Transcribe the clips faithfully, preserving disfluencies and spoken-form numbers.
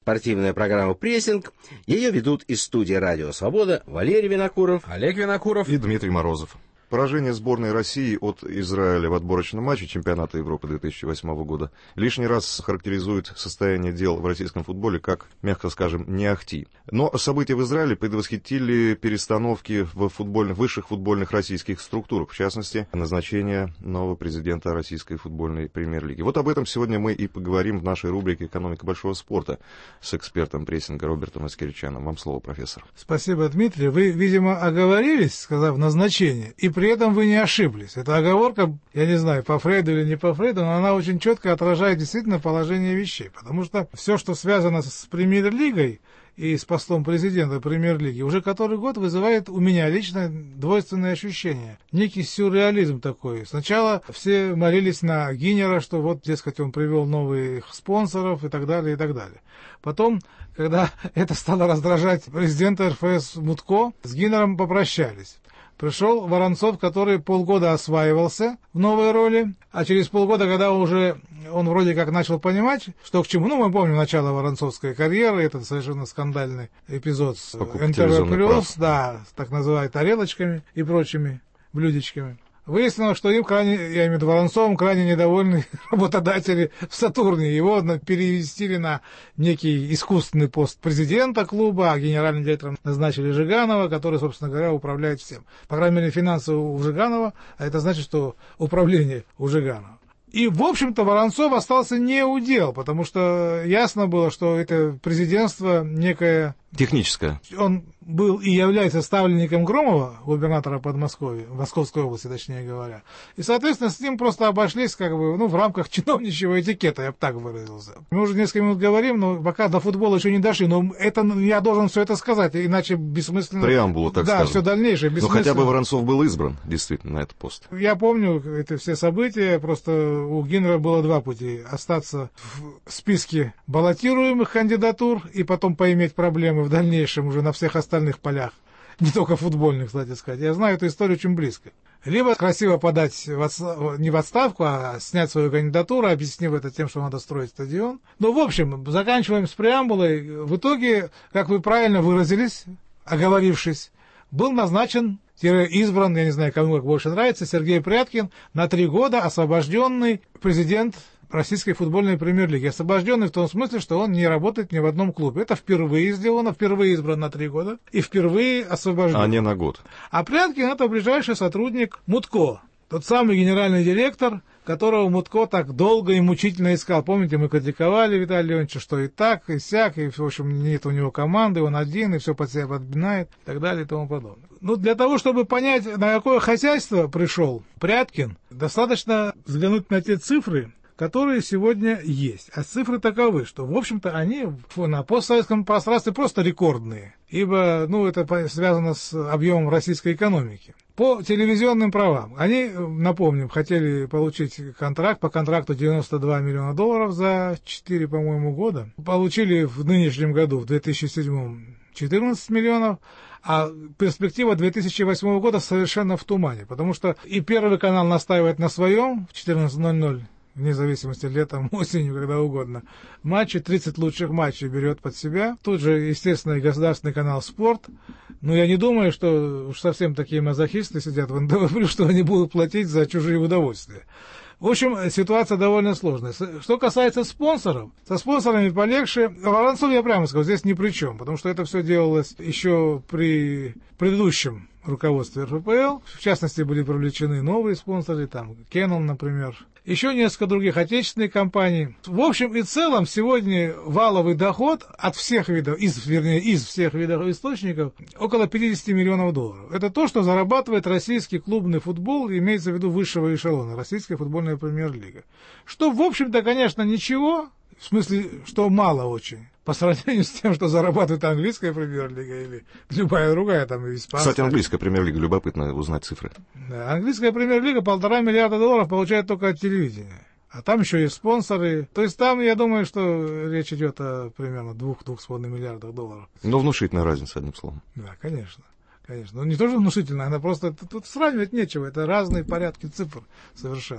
Спортивная программа «Прессинг». Ее ведут из студии «Радио Свобода» Валерий Винокуров, Олег Винокуров и Дмитрий Морозов. Поражение сборной России от Израиля в отборочном матче чемпионата Европы две тысячи восьмого года лишний раз характеризует состояние дел в российском футболе как, мягко скажем, не ахти. Но события в Израиле предвосхитили перестановки в футбольных, высших футбольных российских структурах, в частности, назначение нового президента российской футбольной премьер-лиги. Вот об этом сегодня мы и поговорим в нашей рубрике «Экономика большого спорта» с экспертом прессинга Робертом Аскерчаном. Вам слово, профессор. Спасибо, Дмитрий. Вы, видимо, оговорились, сказав назначение, и при этом вы не ошиблись. Эта оговорка, я не знаю, по Фрейду или не по Фрейду, но она очень четко отражает действительно положение вещей. Потому что все, что связано с премьер-лигой и с постом президента премьер-лиги, уже который год вызывает у меня лично двойственные ощущения. Некий сюрреализм такой. Сначала все молились на Гиннера, что вот, дескать, он привел новых спонсоров и так далее, и так далее. Потом, когда это стало раздражать президента эр эф эс Мутко, с Гиннером попрощались. Пришел Воронцов, который полгода осваивался в новой роли, а через полгода, когда уже он вроде как начал понимать, что к чему, ну, мы помним начало воронцовской карьеры, этот совершенно скандальный эпизод с эн тэ вэ плюс, да, так называют тарелочками и прочими блюдечками. Выяснилось, что им крайне, я имею в виду Воронцовым, крайне недовольны работодатели в «Сатурне». Его перевестили на некий искусственный пост президента клуба, а генеральным директором назначили Жиганова, который, собственно говоря, управляет всем. По крайней мере, финансы у Жиганова, а это значит, что управление у Жиганова. И, в общем-то, Воронцов остался не у дел, потому что ясно было, что это президентство некое... Техническое. Он был и является ставленником Громова, губернатора Подмосковья, Московской области, точнее говоря. И, соответственно, с ним просто обошлись как бы, ну, в рамках чиновничьего этикета, я бы так выразился. Мы уже несколько минут говорим, но пока до футбола еще не дошли. Но это я должен все это сказать, иначе бессмысленно... Преамбулу, так да, скажем. Да, все дальнейшее бессмысленно. Но хотя бы Воронцов был избран, действительно, на этот пост. Я помню это все события, просто у Гиннера было два пути. Остаться в списке баллотируемых кандидатур и потом поиметь проблемы в дальнейшем уже на всех остальных полях, не только футбольных, кстати сказать. Я знаю эту историю очень близко. Либо красиво подать в отстав... не в отставку, а снять свою кандидатуру, объяснив это тем, что надо строить стадион. Ну, в общем, заканчиваем с преамбулой. В итоге, как вы правильно выразились, оговорившись, был назначен, избран, я не знаю, кому как больше нравится, Сергей Пряткин, на три года освобожденный президент российской футбольной премьер-лиги. Освобожденный в том смысле, что он не работает ни в одном клубе. Это впервые сделано, впервые избран на три года и впервые освобожден. А не на год. А Пряткин — это ближайший сотрудник Мутко. Тот самый генеральный директор, которого Мутко так долго и мучительно искал. Помните, мы критиковали Виталия Леонидовича, что и так, и сяк, и, в общем, нет у него команды, он один, и все под себя подбинает, и так далее, и тому подобное. Ну, для того, чтобы понять, на какое хозяйство пришел Пряткин, достаточно взглянуть на те цифры, которые сегодня есть. А цифры таковы, что, в общем-то, они на постсоветском пространстве просто рекордные. Ибо, ну, это связано с объемом российской экономики. По телевизионным правам. Они, напомним, хотели получить контракт, по контракту девяносто два миллиона долларов за четыре, по-моему, года. Получили в нынешнем году, в две тысячи седьмом, четырнадцать миллионов. А перспектива две тысячи восьмого года совершенно в тумане. Потому что и Первый канал настаивает на своем в четырнадцать ноль ноль. Вне зависимости, летом, осенью, когда угодно. Матчи, тридцать лучших матчей берет под себя. Тут же, естественно, и государственный канал «Спорт». Но я не думаю, что уж совсем такие мазохисты сидят в эн тэ вэ, что они будут платить за чужие удовольствия. В общем, ситуация довольно сложная. Что касается спонсоров, со спонсорами полегче. Воронцов, я прямо скажу, здесь ни при чем, потому что это все делалось еще при предыдущем руководстве эр эф пэ эл. В частности, были привлечены новые спонсоры, там, Canon, например. Еще несколько других отечественных компаний. В общем и целом, сегодня валовый доход от всех видов, из, вернее, из всех видов источников, около пятьдесят миллионов долларов. Это то, что зарабатывает российский клубный футбол, имеется в виду высшего эшелона, российская футбольная премьер-лига. Что, в общем-то, конечно, ничего, в смысле, что мало очень, по сравнению с тем, что зарабатывает английская премьер-лига или любая другая, там, испанская. Кстати, английская премьер-лига, любопытно узнать цифры. Да, английская премьер-лига полтора миллиарда долларов получает только от телевидения. А там еще и спонсоры. То есть там, я думаю, что речь идет о примерно двух-двух с половиной миллиардах долларов. Но внушительная разница, одним словом. Да, конечно. Конечно. Ну, не то, что внушительная, она просто... Тут сравнивать нечего. Это разные порядки цифр совершенно.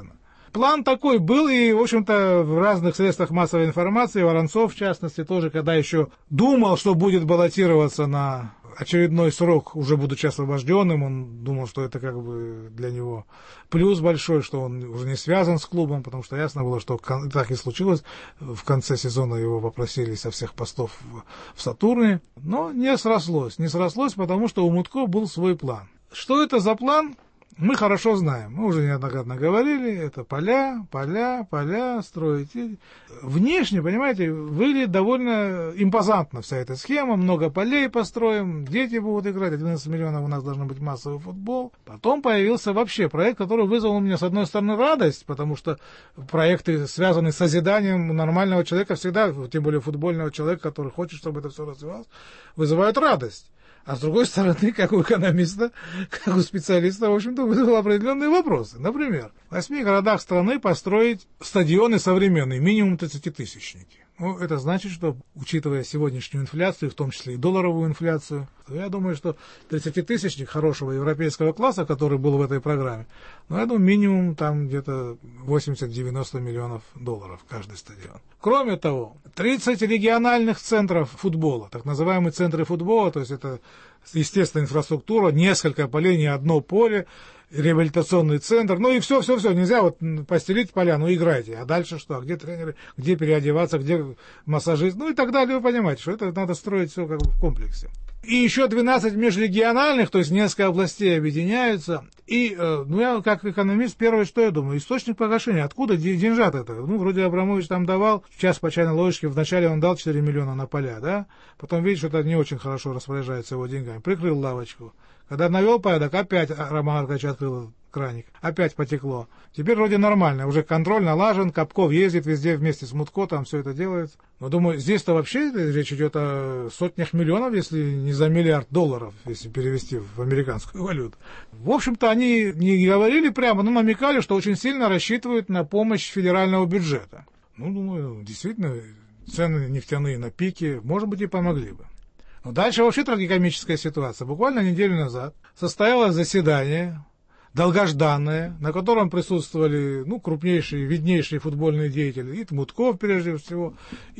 План такой был, и, в общем-то, в разных средствах массовой информации, Воронцов, в частности, тоже, когда еще думал, что будет баллотироваться на очередной срок, уже будучи освобожденным, он думал, что это как бы для него плюс большой, что он уже не связан с клубом, потому что ясно было, что так и случилось. В конце сезона его попросили со всех постов в Сатурне, но не срослось. Не срослось, потому что у Мутко был свой план. Что это за план? Мы хорошо знаем, мы уже неоднократно говорили, это поля, поля, поля строить. Внешне, понимаете, выглядит довольно импозантно вся эта схема, много полей построим, дети будут играть, одиннадцать миллионов у нас должен быть массовый футбол. Потом появился вообще проект, который вызвал у меня, с одной стороны, радость, потому что проекты, связанные с созиданием нормального человека, всегда, тем более футбольного человека, который хочет, чтобы это все развивалось, вызывают радость. А с другой стороны, как у экономиста, как у специалиста, в общем-то, вызвал определенные вопросы. Например, в восьми городах страны построить стадионы современные, минимум тридцатитысячники. Ну, это значит, что, учитывая сегодняшнюю инфляцию, в том числе и долларовую инфляцию, то я думаю, что тридцатитысячник хорошего европейского класса, который был в этой программе, ну, я думаю, минимум там где-то восемьдесят-девяносто миллионов долларов каждый стадион. Кроме того, тридцать региональных центров футбола, так называемые центры футбола, то есть это, естественно, инфраструктура, несколько полей, не одно поле, реабилитационный центр, ну и все-все-все, нельзя вот постелить поля, ну играйте, а дальше что, а где тренеры, где переодеваться, где массажист, ну и так далее, вы понимаете, что это надо строить все как бы в комплексе. И еще двенадцать межрегиональных, то есть несколько областей объединяются, и, ну я как экономист, первое, что я думаю, источник погашения, откуда деньжат это? Ну, вроде Абрамович там давал, сейчас по чайной ложечке, вначале он дал четыре миллиона на поля, да, потом видишь, что это не очень хорошо распоряжается его деньгами, прикрыл лавочку. Когда навел порядок, опять Роман Аркадьевич открыл краник, опять потекло. Теперь вроде нормально, уже контроль налажен, Капков ездит везде вместе с Мутко, там все это делается. Но думаю, здесь-то вообще речь идет о сотнях миллионов, если не за миллиард долларов, если перевести в американскую валюту. В общем-то, они не говорили прямо, но намекали, что очень сильно рассчитывают на помощь федерального бюджета. Ну, думаю, действительно, цены нефтяные на пике, может быть, и помогли бы. Но дальше вообще трагикомическая ситуация. Буквально неделю назад состоялось заседание, долгожданное, на котором присутствовали ну, крупнейшие, виднейшие футбольные деятели, и Мутков, прежде всего,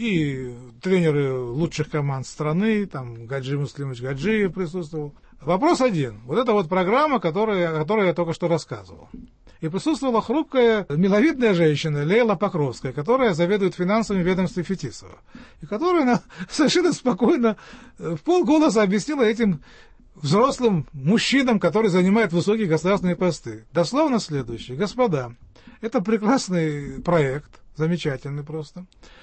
и тренеры лучших команд страны, там Гаджи Муслимович Гаджиев присутствовал. Вопрос один. Вот это вот программа, которая, о которой я только что рассказывал. И присутствовала хрупкая, миловидная женщина Лейла Покровская, которая заведует финансовым ведомством Фетисова, и которая она, совершенно спокойно в полголоса объяснила этим взрослым мужчинам, которые занимают высокие государственные посты. Дословно следующее. Господа, это прекрасный проект, замечательный просто.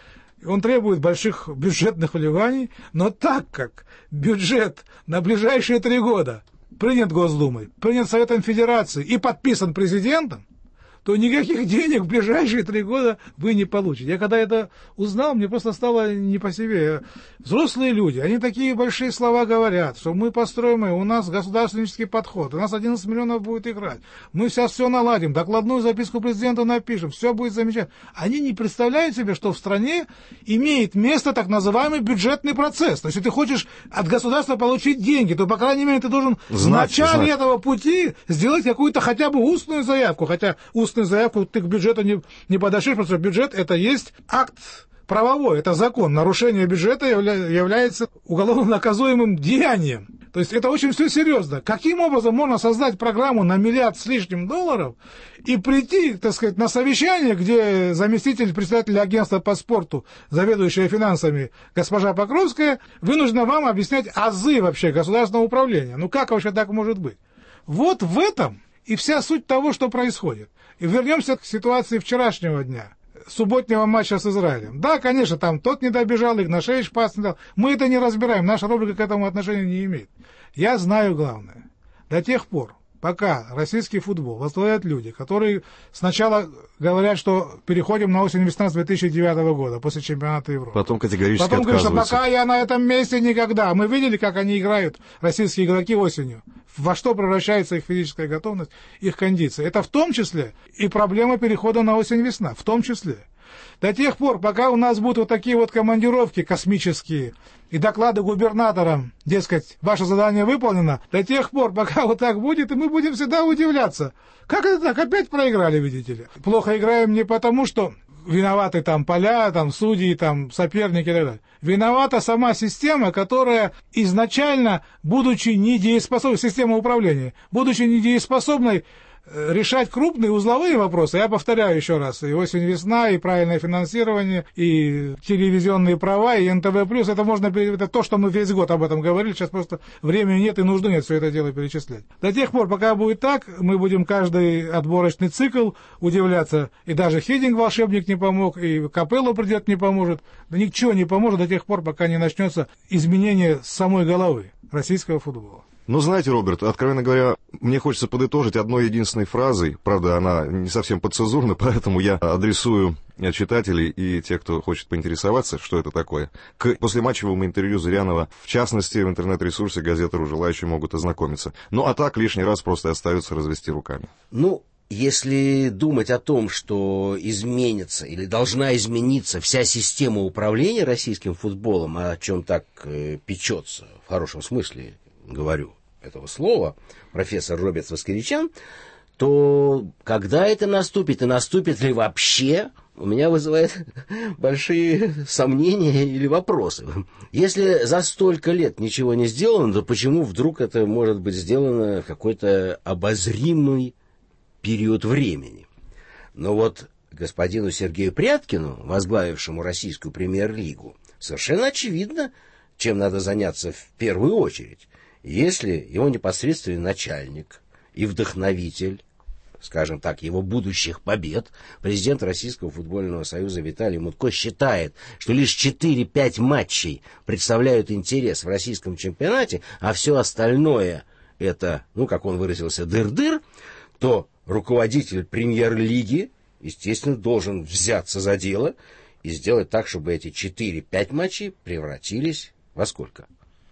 Он требует больших бюджетных вливаний, но так как бюджет на ближайшие три года принят Госдумой, принят Советом Федерации и подписан президентом, то никаких денег в ближайшие три года вы не получите. Я когда это узнал, мне просто стало не по себе. Взрослые люди, они такие большие слова говорят, что мы построим, у нас государственнический подход, у нас одиннадцать миллионов будет играть, мы сейчас все наладим, докладную записку президенту напишем, все будет замечательно. Они не представляют себе, что в стране имеет место так называемый бюджетный процесс. То есть, если ты хочешь от государства получить деньги, то, по крайней мере, ты должен знать, в начале знать. этого пути сделать какую-то хотя бы устную заявку, хотя устную заявку ты к бюджету не, не подошли, потому что бюджет это есть акт правовой, это закон. Нарушение бюджета явля, является уголовно наказуемым деянием. То есть это очень все серьезно. Каким образом можно создать программу на миллиард с лишним долларов и прийти, так сказать, на совещание, где заместитель председателя агентства по спорту, заведующая финансами госпожа Покровская, вынуждена вам объяснять азы вообще государственного управления. Ну как вообще так может быть? Вот в этом и вся суть того, что происходит. И вернемся к ситуации вчерашнего дня, субботнего матча с Израилем. Да, конечно, там тот не добежал, Игнашевич пас не дал. Мы это не разбираем, наша рубрика к этому отношения не имеет. Я знаю главное. До тех пор, пока российский футбол возглавляют люди, которые сначала говорят, что переходим на осень весна с две тысячи девятого года, после чемпионата Европы. Потом категорически Потом говорят, что отказываются. пока я на этом месте никогда. Мы видели, как они играют, российские игроки, осенью. Во что превращается их физическая готовность, их кондиция. Это в том числе и проблема перехода на осень-весна, в том числе. До тех пор, пока у нас будут вот такие вот командировки космические и доклады губернаторам, дескать, ваше задание выполнено, до тех пор, пока вот так будет, и мы будем всегда удивляться. Как это так? Опять проиграли, видите ли. Плохо играем не потому, что виноваты там поля, там судьи, там соперники и так далее. Виновата сама система, которая изначально, будучи недееспособной, система управления, будучи недееспособной решать крупные узловые вопросы, я повторяю еще раз, и осень-весна, и правильное финансирование, и телевизионные права, и эн тэ вэ плюс, это можно, это то, что мы весь год об этом говорили, сейчас просто времени нет и нужды нет все это дело перечислять. До тех пор, пока будет так, мы будем каждый отборочный цикл удивляться, и даже Хидинг волшебник не помог, и Капелло придет не поможет, да ничего не поможет до тех пор, пока не начнется изменение самой головы российского футбола. Ну, знаете, Роберт, откровенно говоря, мне хочется подытожить одной единственной фразой. Правда, она не совсем подцензурна, поэтому я адресую читателей и тех, кто хочет поинтересоваться, что это такое, к послематчевому интервью Зырянова, в частности, в интернет-ресурсе «Газета.ру» желающие могут ознакомиться. Ну, а так лишний раз просто остается развести руками. Ну, если думать о том, что изменится или должна измениться вся система управления российским футболом, о чем так э, печется, в хорошем смысле говорю этого слова, профессор Роберт Воскиричан, то когда это наступит, и наступит ли вообще, у меня вызывает большие сомнения или вопросы. Если за столько лет ничего не сделано, то почему вдруг это может быть сделано в какой-то обозримый период времени? Но вот господину Сергею Пряткину, возглавившему российскую премьер-лигу, совершенно очевидно, чем надо заняться в первую очередь. Если его непосредственный начальник и вдохновитель, скажем так, его будущих побед, президент Российского футбольного союза Виталий Мутко считает, что лишь четыре-пять матчей представляют интерес в российском чемпионате, а все остальное это, ну, как он выразился, дыр-дыр, то руководитель премьер-лиги, естественно, должен взяться за дело и сделать так, чтобы эти четыре-пять матчей превратились во сколько?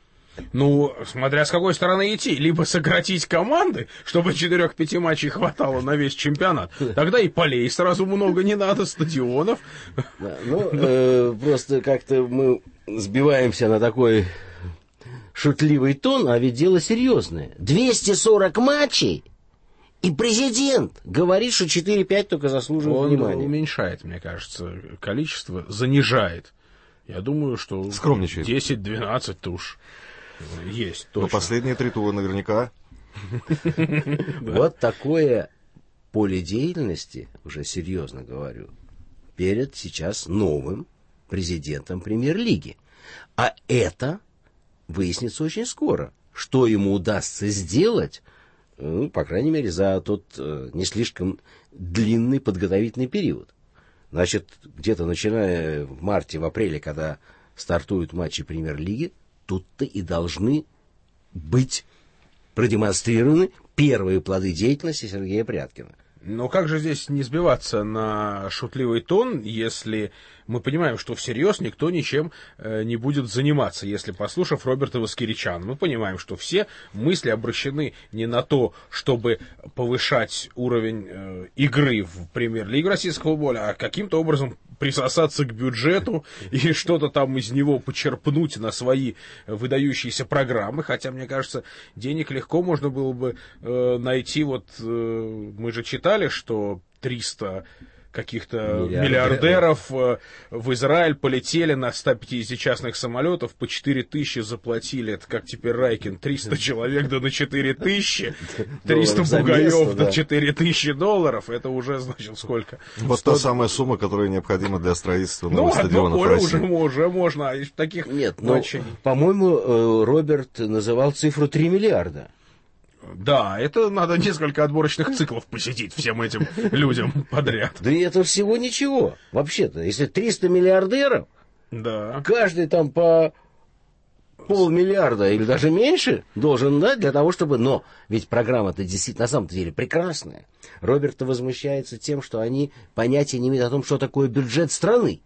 Ну, смотря с какой стороны идти. Либо сократить команды, чтобы четырех-пяти матчей хватало на весь чемпионат. Тогда и полей сразу много не надо, стадионов. Да, ну, э, просто как-то мы сбиваемся на такой шутливый тон, а ведь дело серьезное. двести сорок матчей, и президент говорит, что четыре-пять только заслуживает Он внимания. Он уменьшает, мне кажется, количество, занижает. Я думаю, что скромничает. десять-двенадцать-то уж есть точно. Но последние три тура наверняка. Вот такое поле деятельности, уже серьезно говорю, перед сейчас новым президентом премьер-лиги. А это выяснится очень скоро. Что ему удастся сделать, ну, по крайней мере, за тот э, не слишком длинный подготовительный период. Значит, где-то начиная в марте, в апреле, когда стартуют матчи премьер-лиги, тут-то и должны быть продемонстрированы первые плоды деятельности Сергея Пряткина. Но как же здесь не сбиваться на шутливый тон, если мы понимаем, что всерьез никто ничем э, не будет заниматься, если, послушав Роберта Воскиричана, мы понимаем, что все мысли обращены не на то, чтобы повышать уровень э, игры в премьер-лиге российского футбола, а каким-то образом присосаться к бюджету и что-то там из него почерпнуть на свои выдающиеся программы, хотя, мне кажется, денег легко можно было бы э, найти, вот э, мы же читали, что триста каких-то миллиардеров э, в Израиль полетели на ста пятидесяти частных самолетов, по четыре тысячи заплатили, это как теперь Райкин, триста человек да на четыре тысячи, триста бугаев да четыре тысячи долларов, это уже, значит, сколько? Вот та самая сумма, которая необходима для строительства новых ну, стадионов в России. Уже, уже можно, а таких Нет, но, матчей. по-моему, Роберт называл цифру три миллиарда. Да, это надо несколько отборочных циклов посетить всем этим людям подряд. Да и это всего ничего. Вообще-то, если триста миллиардеров, да. Каждый там по полмиллиарда или даже меньше должен дать для того, чтобы... Но ведь программа-то действительно на самом деле прекрасная. Роберт возмущается тем, что они понятия не имеют о том, что такое бюджет страны.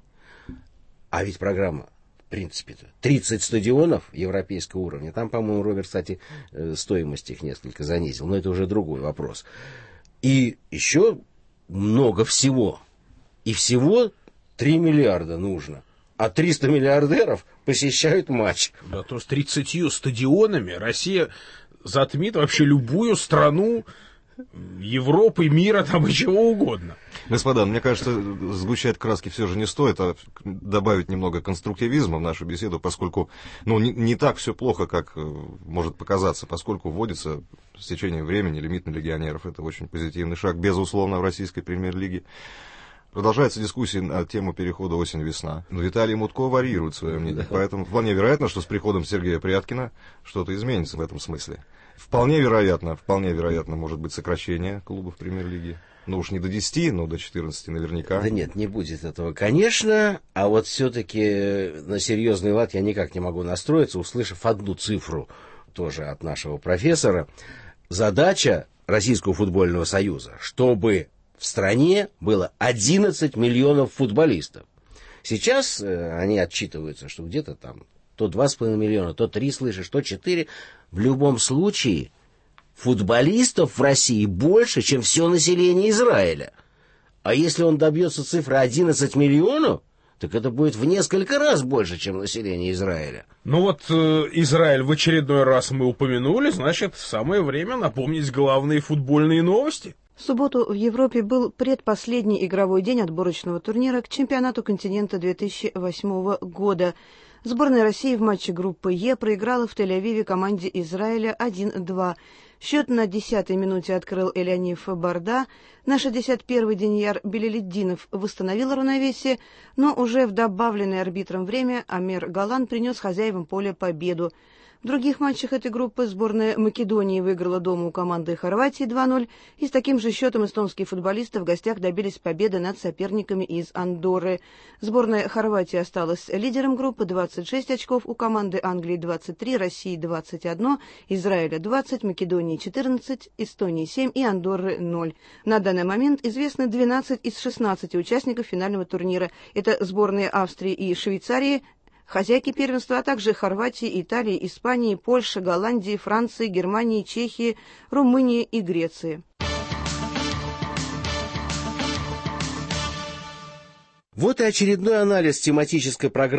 А ведь программа... В принципе-то, тридцать стадионов европейского уровня. Там, по-моему, Роберт, кстати, стоимость их несколько занизил, но это уже другой вопрос. И еще много всего. И всего три миллиарда нужно. А триста миллиардеров посещают матч. Да, то с тридцатью стадионами Россия затмит вообще любую страну Европы, мира, там и чего угодно. Господа, мне кажется, сгущать краски все же не стоит, а добавить немного конструктивизма в нашу беседу, поскольку ну, не, не так все плохо, как может показаться, поскольку вводится с течением времени лимит на легионеров. Это очень позитивный шаг, безусловно, в российской премьер-лиге. Продолжается дискуссия на тему перехода осень-весна. Но Виталий Мутко варьирует свое мнение, поэтому вполне вероятно, что с приходом Сергея Пряткина что-то изменится в этом смысле. Вполне вероятно, вполне вероятно, может быть сокращение клубов премьер-лиги. Ну уж не до десяти, но до четырнадцати наверняка. Да нет, не будет этого, конечно. А вот все-таки на серьезный лад я никак не могу настроиться, услышав одну цифру тоже от нашего профессора. Задача Российского футбольного союза, чтобы в стране было одиннадцать миллионов футболистов. Сейчас э, они отчитываются, что где-то там то два с половиной миллиона, то три, слышишь, то четыре. В любом случае, футболистов в России больше, чем все население Израиля. А если он добьется цифры одиннадцать миллионов, так это будет в несколько раз больше, чем население Израиля. Ну вот э, Израиль в очередной раз мы упомянули, значит, самое время напомнить главные футбольные новости. В субботу в Европе был предпоследний игровой день отборочного турнира к чемпионату континента две тысячи восьмого года. Сборная России в матче группы Е проиграла в Тель-Авиве команде Израиля один-два. Счет на десятой минуте открыл Эляниф Барда. На шестьдесят первой Деньяр Белеледдинов восстановил равновесие, но уже в добавленное арбитром время Амер Галан принес хозяевам поля победу. В других матчах этой группы сборная Македонии выиграла дома у команды Хорватии два-ноль, и с таким же счетом эстонские футболисты в гостях добились победы над соперниками из Андорры. Сборная Хорватии осталась лидером группы, двадцать шесть очков, у команды Англии двадцать три, России двадцать один, Израиля двадцать, Македонии четырнадцать, Эстонии семь и Андорры ноль. На данный момент известны двенадцать из шестнадцати участников финального турнира. Это сборные Австрии и Швейцарии, хозяйки первенства, а также Хорватии, Италии, Испании, Польши, Голландии, Франции, Германии, Чехии, Румынии и Греции. Вот и очередной анализ тематической программы